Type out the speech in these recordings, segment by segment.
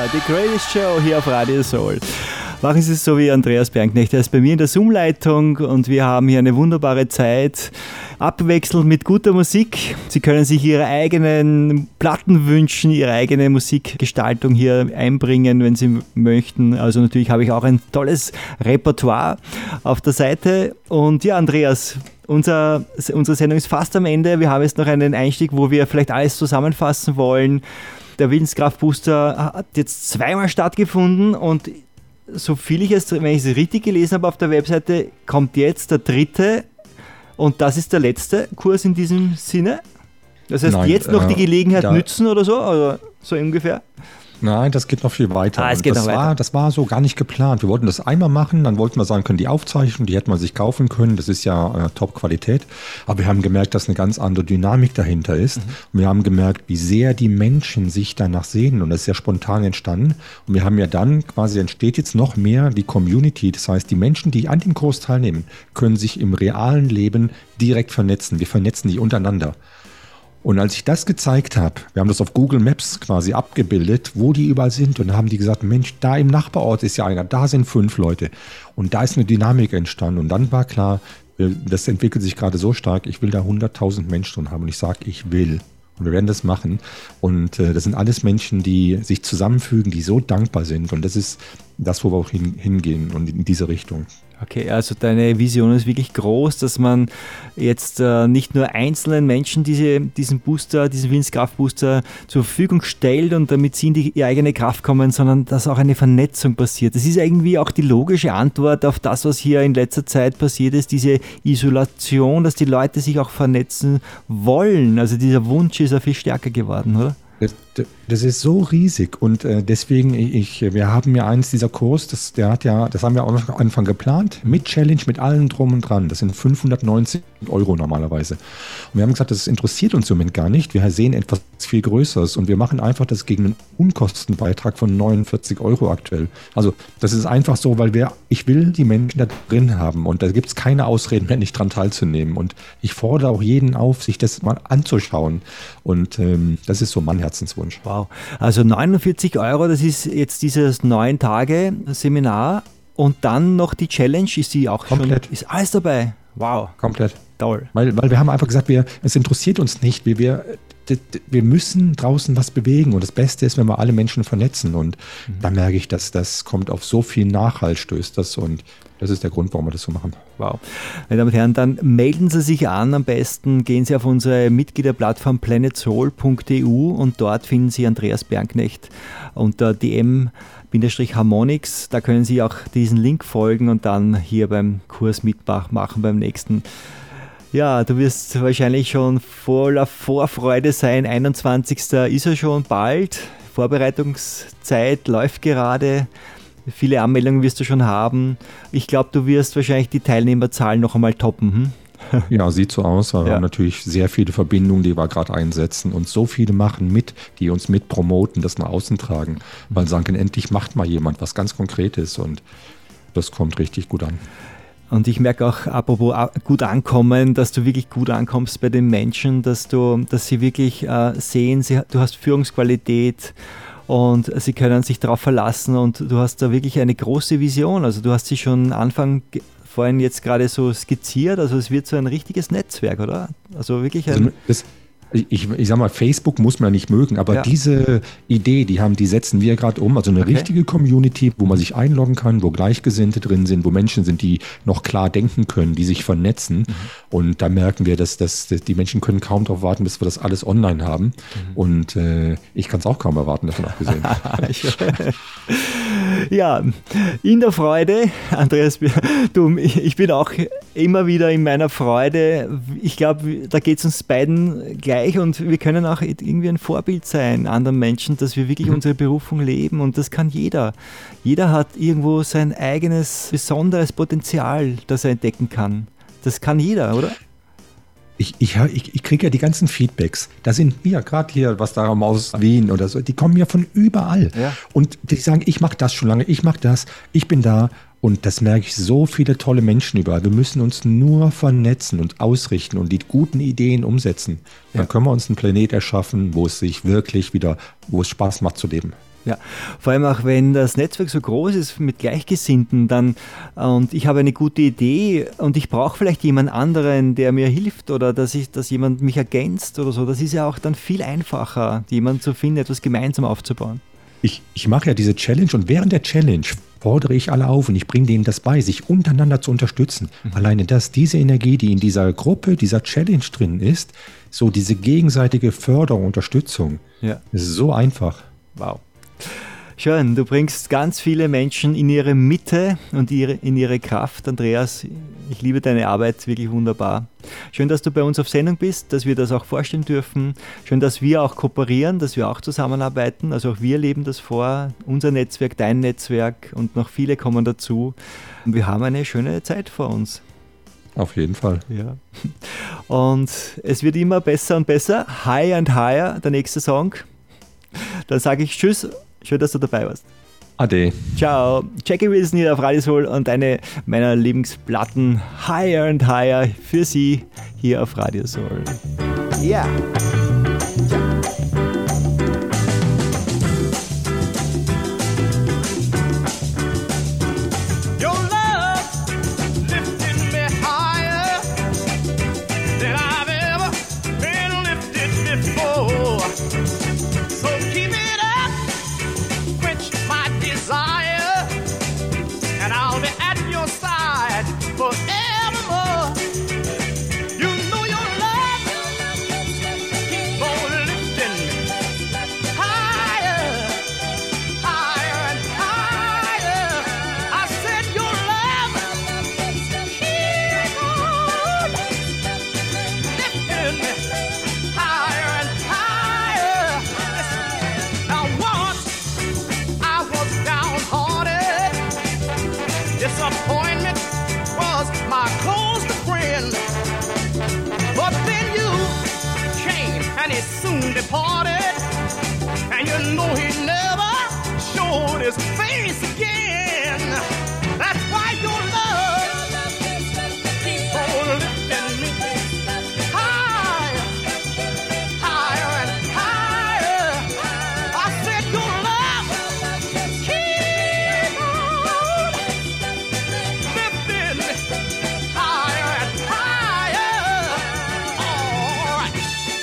The Greatest Show hier auf Radio Soul. Machen Sie es so wie Andreas Bernknecht. Er ist bei mir in der Zoom-Leitung und wir haben hier eine wunderbare Zeit, abwechselnd mit guter Musik. Sie können sich Ihre eigenen Platten wünschen, Ihre eigene Musikgestaltung hier einbringen, wenn Sie möchten. Also natürlich habe ich auch ein tolles Repertoire auf der Seite. Und ja, Andreas, unsere Sendung ist fast am Ende. Wir haben jetzt noch einen Einstieg, wo wir vielleicht alles zusammenfassen wollen. Der Willenskraft-Booster hat jetzt zweimal stattgefunden und so viel wenn ich es richtig gelesen habe auf der Webseite, kommt jetzt der dritte und das ist der letzte Kurs in diesem Sinne. Das heißt, Nein, jetzt noch die Gelegenheit nützen oder so ungefähr? Nein, das geht noch viel weiter. Es geht noch weiter. Das war so gar nicht geplant. Wir wollten das einmal machen, dann wollten wir sagen, können die Aufzeichnung, die hätte man sich kaufen können. Das ist ja Top-Qualität. Aber wir haben gemerkt, dass eine ganz andere Dynamik dahinter ist. Und wir haben gemerkt, wie sehr die Menschen sich danach sehnen. Und das ist ja spontan entstanden. Und wir haben ja dann quasi, entsteht jetzt noch mehr die Community. Das heißt, die Menschen, die an dem Kurs teilnehmen, können sich im realen Leben direkt vernetzen. Wir vernetzen die untereinander. Und als ich das gezeigt habe, wir haben das auf Google Maps quasi abgebildet, wo die überall sind. Und da haben die gesagt, Mensch, da im Nachbarort ist ja einer, da sind 5 Leute. Und da ist eine Dynamik entstanden. Und dann war klar, das entwickelt sich gerade so stark, ich will da 100.000 Menschen drin haben. Und ich sage, ich will. Und wir werden das machen. Und das sind alles Menschen, die sich zusammenfügen, die so dankbar sind. Und das ist das, wo wir auch hingehen und in diese Richtung. Okay, also deine Vision ist wirklich groß, dass man jetzt nicht nur einzelnen Menschen diesen Willenskraft-Booster zur Verfügung stellt und damit sie in ihre eigene Kraft kommen, sondern dass auch eine Vernetzung passiert. Das ist irgendwie auch die logische Antwort auf das, was hier in letzter Zeit passiert ist, diese Isolation, dass die Leute sich auch vernetzen wollen. Also dieser Wunsch ist ja viel stärker geworden, oder? Das ist so riesig und deswegen, wir haben ja dieser Kurs, das haben wir auch am Anfang geplant, mit Challenge, mit allem drum und dran. Das sind 590 € normalerweise. Und wir haben gesagt, das interessiert uns im Moment gar nicht. Wir sehen etwas viel Größeres und wir machen einfach das gegen einen Unkostenbeitrag von 49 € aktuell. Also das ist einfach so, weil ich will die Menschen da drin haben und da gibt es keine Ausreden mehr, nicht dran teilzunehmen. Und ich fordere auch jeden auf, sich das mal anzuschauen. Und das ist so mein Herzenswunsch. Wow, also 49 €, das ist jetzt dieses 9-Tage-Seminar und dann noch die Challenge, ist die auch komplett. Schon, ist alles dabei? Wow. Komplett. Toll. Weil wir haben einfach gesagt, es interessiert uns nicht, wir müssen draußen was bewegen und das Beste ist, wenn wir alle Menschen vernetzen und da merke ich, dass das kommt auf so viel Nachhalt, stößt das und das ist der Grund, warum wir das so machen. Wow. Meine Damen und Herren, dann melden Sie sich an, am besten gehen Sie auf unsere Mitgliederplattform planetsoul.eu und dort finden Sie Andreas Bernknecht unter DM-Harmonix. Da können Sie auch diesen Link folgen und dann hier beim Kurs mitmachen beim nächsten. Ja, du wirst wahrscheinlich schon voller Vorfreude sein. 21. ist er schon bald. Vorbereitungszeit läuft gerade. Viele Anmeldungen wirst du schon haben. Ich glaube, du wirst wahrscheinlich die Teilnehmerzahlen noch einmal toppen. Ja, sieht so aus. Wir haben natürlich sehr viele Verbindungen, die wir gerade einsetzen und so viele machen mit, die uns mit promoten, das nach außen tragen. Weil sagen, endlich macht mal jemand was ganz Konkretes und das kommt richtig gut an. Und ich merke auch, apropos gut ankommen, dass du wirklich gut ankommst bei den Menschen, dass sie wirklich sehen, du hast Führungsqualität und sie können sich darauf verlassen und du hast da wirklich eine große Vision. Also du hast sie schon vorhin jetzt gerade so skizziert, also es wird so ein richtiges Netzwerk, oder? Also wirklich ein... Ich sag mal, Facebook muss man ja nicht mögen, aber diese Idee, die setzen wir gerade um. Also eine richtige Community, wo man sich einloggen kann, wo Gleichgesinnte drin sind, wo Menschen sind, die noch klar denken können, die sich vernetzen. Und da merken wir, dass die Menschen können kaum darauf warten, bis wir das alles online haben. Und ich kann es auch kaum erwarten, davon abgesehen. Ja, in der Freude, Andreas, ich bin auch immer wieder in meiner Freude. Ich glaube, da geht es uns beiden gleich und wir können auch irgendwie ein Vorbild sein anderen Menschen, dass wir wirklich unsere Berufung leben und das kann jeder. Jeder hat irgendwo sein eigenes besonderes Potenzial, das er entdecken kann. Das kann jeder, oder? Ich kriege ja die ganzen Feedbacks. Da sind wir, gerade hier, was da aus Wien oder so, die kommen ja von überall. Ja. Und die sagen, ich mache das schon lange, ich mache das, ich bin da. Und das merke ich, so viele tolle Menschen überall. Wir müssen uns nur vernetzen und ausrichten und die guten Ideen umsetzen. Dann können wir uns einen Planet erschaffen, wo es Spaß macht zu leben. Ja, vor allem auch wenn das Netzwerk so groß ist mit Gleichgesinnten dann und ich habe eine gute Idee und ich brauche vielleicht jemand anderen, der mir hilft oder dass jemand mich ergänzt oder so, das ist ja auch dann viel einfacher, jemanden zu finden, etwas gemeinsam aufzubauen. Ich mache ja diese Challenge und während der Challenge fordere ich alle auf und ich bringe denen das bei, sich untereinander zu unterstützen. Alleine diese Energie, die in dieser Gruppe, dieser Challenge drin ist, so diese gegenseitige Förderung, Unterstützung, das ist so einfach. Wow. Schön, du bringst ganz viele Menschen in ihre Mitte und in ihre Kraft, Andreas. Ich liebe deine Arbeit, wirklich wunderbar. Schön, dass du bei uns auf Sendung bist, dass wir das auch vorstellen dürfen. Schön, dass wir auch kooperieren, dass wir auch zusammenarbeiten. Also auch wir leben das vor, unser Netzwerk, dein Netzwerk und noch viele kommen dazu. Und wir haben eine schöne Zeit vor uns. Auf jeden Fall. Ja. Und es wird immer besser und besser. Higher and Higher, der nächste Song. Dann sage ich Tschüss. Schön, dass du dabei warst. Ade. Ciao. Jackie Wilson hier auf Radio Soul und eine meiner Lieblingsplatten Higher and Higher für Sie hier auf Radio Soul. Ja. Disappointment was my closest friend, but then you came and he soon departed, and you know he never showed his face again. That's why your love keeps on lifting me higher, higher and higher. I said your love keeps on lifting me higher and higher. All right.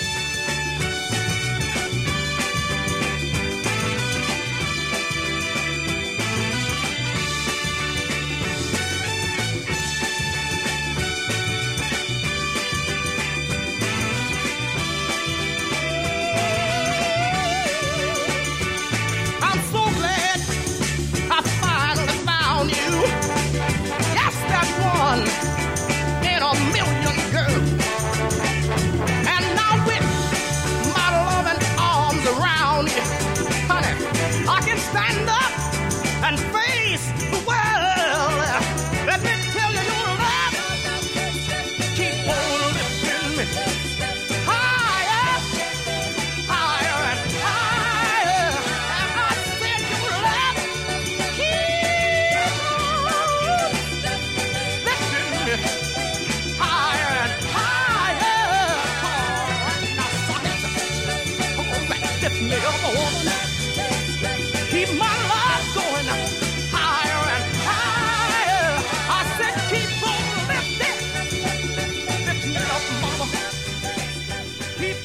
I'm so glad I finally found you. Yes, that one in a million, girl. And now with my loving arms around you, honey, I can stand up and face the world. Let me tell you, your love keep on lifting me higher, higher and higher. And I said your love keep on lifting me higher and higher. All right, now suck it. All right, lift me up, woman. Keep my love going higher and higher. I said keep on lifting. Lift me up, mama. Keep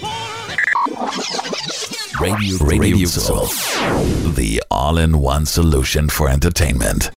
on lifting. Radio Soul, the all-in-one solution for entertainment.